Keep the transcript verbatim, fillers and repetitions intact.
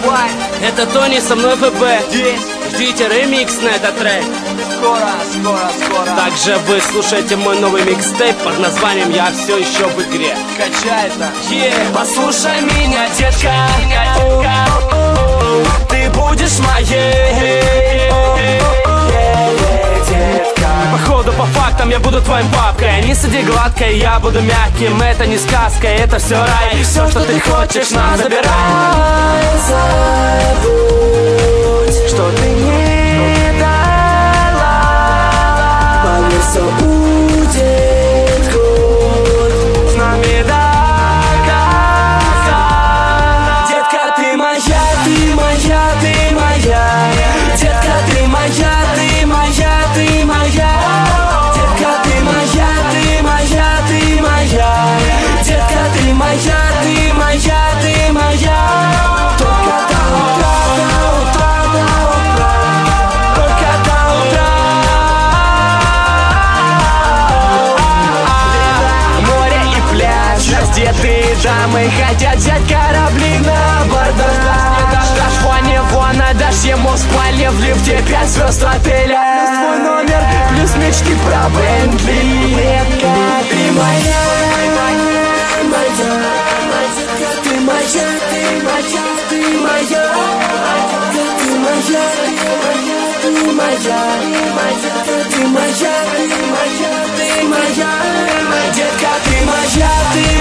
Давай. Это Тони, со мной ФБ. Здесь. Ждите ремикс на этот трек. Скоро, скоро, скоро. Также вы слушаете мой новый микстейп под названием «Я все еще в игре». Качай это. Yeah. Послушай меня, детка, ты будешь моей. Походу, по фактам я буду твоим папкой. Не сиди гладкой, я буду мягким. Это не сказка, это все рай. Все, что ты хочешь, нам забирай. Забудь, что ты не дала. Поверь, все будет good. С нами до конца. Детка, ты моя, ты моя, ты моя. Детка, ты моя, ты моя, ты моя. Детка, ты моя, ты моя, ты моя. Детка, ты моя, ты моя, ты моя. Только до утра, до утра, до утра. Только до утра. Море и пляж, раздетые дамы хотят взять корабли на бордах. В фоне вон, отдашь ему в спальне в лифте пять звезд отеля. Плюс твой номер, плюс мечты про Бентли. Детка, ты моя, моя, ты моя, ты моя, ты моя. Ты моя, ты моя, ты моя. Ты моя, ты моя, ты моя. Детка, ты моя, ты